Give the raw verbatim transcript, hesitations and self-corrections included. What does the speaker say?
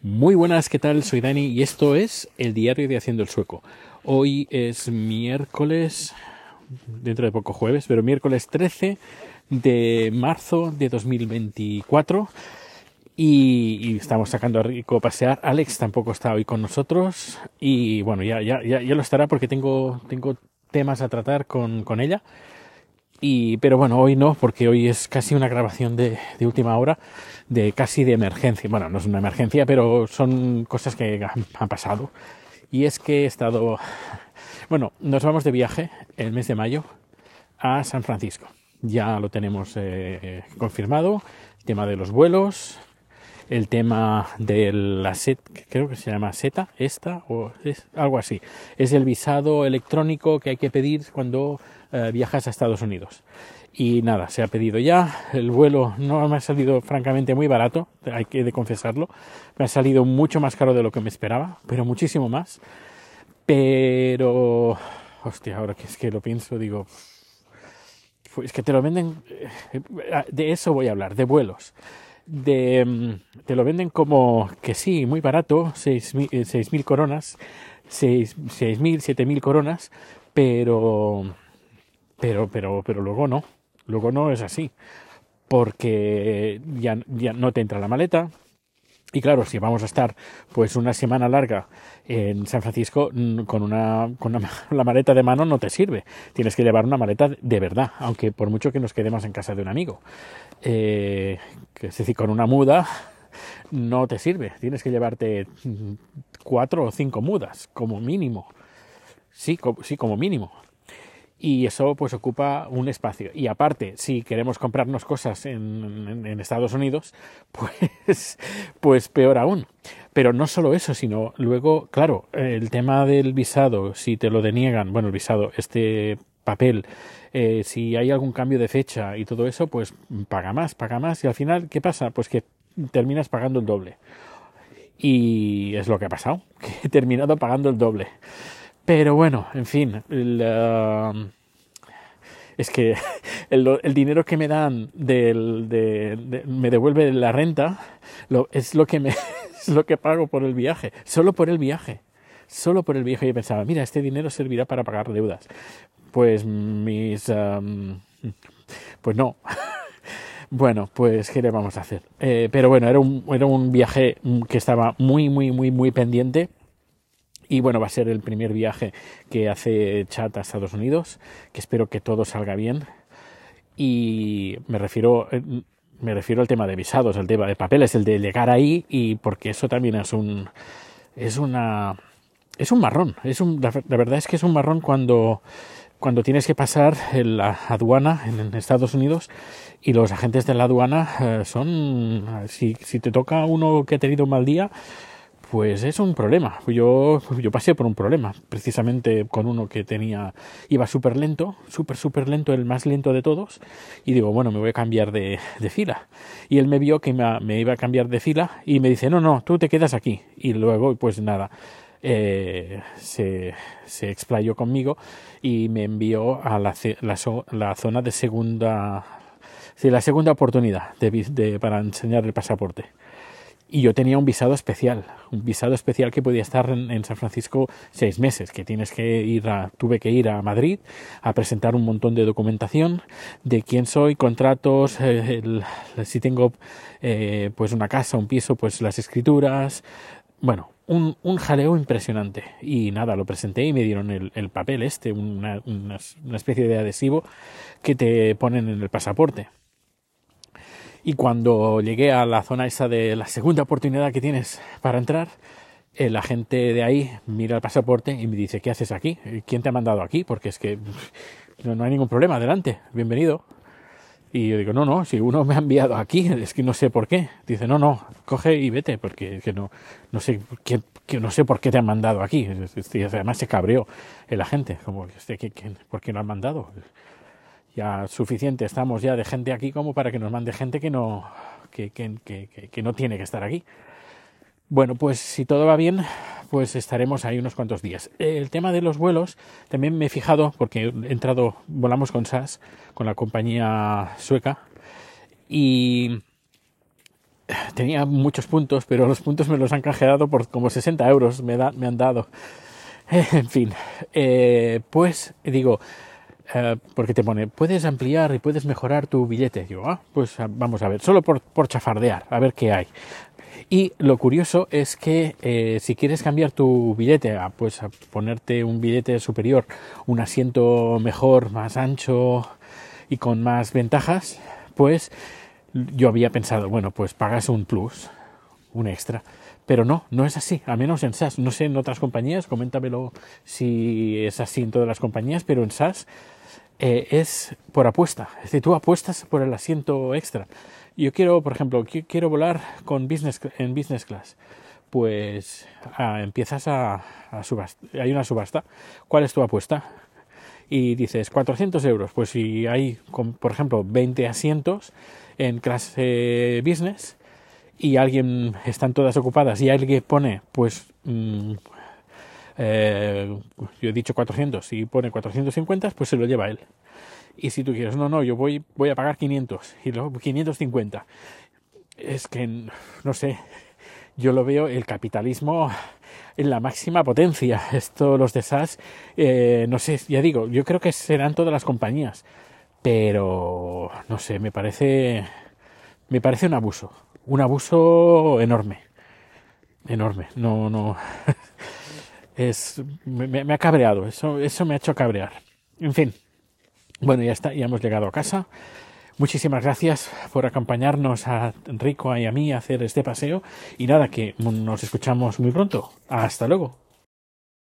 Muy buenas, ¿qué tal? Soy Dani y esto es el diario de Haciendo el Sueco. Hoy es miércoles, dentro de poco jueves, pero miércoles trece de marzo de dos mil veinticuatro y, y estamos sacando a Rico a pasear. Alex tampoco está hoy con nosotros y bueno, ya, ya, ya, ya lo estará porque tengo, tengo temas a tratar con, con ella. Y, pero bueno, hoy no, porque hoy es casi una grabación de, de última hora, de casi de emergencia. Bueno, no es una emergencia, pero son cosas que han, han pasado. Y es que he estado... Bueno, nos vamos de viaje el mes de mayo a San Francisco. Ya lo tenemos eh, confirmado, el tema de los vuelos, el tema de la SET, creo que se llama SETA, esta, o es algo así. Es el visado electrónico que hay que pedir cuando eh, viajas a Estados Unidos. Y nada, se ha pedido ya. El vuelo no me ha salido francamente muy barato, hay que de confesarlo. Me ha salido mucho más caro de lo que me esperaba, pero muchísimo más. Pero, hostia, ahora que es que lo pienso, digo, pues que te lo venden, de eso voy a hablar, de vuelos. De, te lo venden como que sí, muy barato, seis mil coronas, seis mil, siete mil coronas, pero, pero, pero, pero luego no, luego no es así, porque ya, ya no te entra la maleta. Y claro, si vamos a estar pues una semana larga en San Francisco con una, con una la maleta de mano no te sirve. Tienes que llevar una maleta de verdad, aunque por mucho que nos quedemos en casa de un amigo. Eh, es decir, con una muda no te sirve. Tienes que llevarte cuatro o cinco mudas, como mínimo. Sí, como, sí, como mínimo. Y eso pues ocupa un espacio. Y aparte, si queremos comprarnos cosas en, en, en Estados Unidos, pues, pues peor aún. Pero no solo eso, sino luego, claro, el tema del visado, si te lo deniegan, bueno, el visado, este papel, eh, si hay algún cambio de fecha y todo eso, pues paga más, paga más. Y al final, ¿qué pasa? Pues que terminas pagando el doble. Y es lo que ha pasado, que he terminado pagando el doble. Pero bueno, en fin, el, uh, es que el, el dinero que me dan del, de, de, me devuelve la renta, lo, es lo que me es lo que pago por el viaje, solo por el viaje, solo por el viaje. Yo pensaba, mira, este dinero servirá para pagar deudas. Pues mis, um, pues no. Bueno, pues ¿qué le vamos a hacer? Eh, pero bueno, era un, era un viaje que estaba muy, muy, muy, muy pendiente. Y bueno, va a ser el primer viaje que hace Chad a Estados Unidos, que espero que todo salga bien. Y me refiero, me refiero al tema de visados, al tema de papeles, el de llegar ahí, y porque eso también es un, es una, es un marrón. Es un, la, la verdad es que es un marrón cuando, cuando tienes que pasar en la aduana en Estados Unidos y los agentes de la aduana eh, son, si, si te toca uno que ha tenido un mal día, pues es un problema. Yo, yo pasé por un problema, precisamente con uno que tenía, iba súper lento, súper, súper lento, el más lento de todos, y digo, bueno, me voy a cambiar de, de fila. Y él me vio que me, me iba a cambiar de fila y me dice, no, no, tú te quedas aquí. Y luego, pues nada, eh, se, se explayó conmigo y me envió a la, la, la zona de segunda, sí, la segunda oportunidad de, de, para enseñar el pasaporte. Y yo tenía un visado especial, un visado especial que podía estar en, en San Francisco seis meses, que tienes que ir a, tuve que ir a Madrid a presentar un montón de documentación de quién soy, contratos, eh, el, si tengo eh, pues una casa, un piso, pues las escrituras, bueno, un, un jaleo impresionante. Y nada, lo presenté y me dieron el, el papel este, una, una, una especie de adhesivo que te ponen en el pasaporte. Y cuando llegué a la zona esa de la segunda oportunidad que tienes para entrar, el agente de ahí mira el pasaporte y me dice, ¿qué haces aquí? ¿Quién te ha mandado aquí? Porque es que no, no hay ningún problema, adelante, bienvenido. Y yo digo, no, no, si uno me ha enviado aquí, es que no sé por qué. Dice, no, no, coge y vete, porque que no, no sé que, que no sé por qué te han mandado aquí. Y además se cabreó el agente, como, ¿qué, qué, ¿por qué no han mandado? Ya suficiente estamos ya de gente aquí como para que nos mande gente que no, que, que, que, que no tiene que estar aquí. Bueno, pues si todo va bien, pues estaremos ahí unos cuantos días. El tema de los vuelos, también me he fijado, porque he entrado, volamos con S A S, con la compañía sueca, y tenía muchos puntos, pero los puntos me los han canjeado por como sesenta euros me, da, me han dado. En fin, eh, pues digo, eh, porque te pone, puedes ampliar y puedes mejorar tu billete. Digo, ah, pues vamos a ver, solo por, por chafardear, a ver qué hay. Y lo curioso es que eh, si quieres cambiar tu billete, a, pues a ponerte un billete superior, un asiento mejor, más ancho y con más ventajas, pues yo había pensado, bueno, pues pagas un plus, un extra. Pero no, no es así, al menos en S A S. No sé en otras compañías, coméntamelo si es así en todas las compañías, pero en S A S eh, es por apuesta. Es decir, tú apuestas por el asiento extra. Yo quiero, por ejemplo, quiero volar con business, en business class. Pues ah, empiezas a, a subasta. Hay una subasta. ¿Cuál es tu apuesta? Y dices cuatrocientos euros. Pues si hay, por ejemplo, veinte asientos en clase business y alguien, están todas ocupadas y alguien pone, pues, mmm, eh, yo he dicho cuatrocientos, y pone cuatrocientos cincuenta, pues se lo lleva él. Y si tú quieres, no, no, yo voy, voy a pagar quinientos y luego quinientos cincuenta. Es que, no sé, yo lo veo el capitalismo en la máxima potencia. Esto, los de S A S, eh, no sé, ya digo, yo creo que serán todas las compañías, pero no sé, me parece, me parece un abuso, un abuso enorme, enorme. No, no, es, me, me ha cabreado, eso, eso me ha hecho cabrear. En fin, bueno, ya está, ya hemos llegado a casa. Muchísimas gracias por acompañarnos a Enrico y a mí a hacer este paseo. Y nada, que nos escuchamos muy pronto. Hasta luego.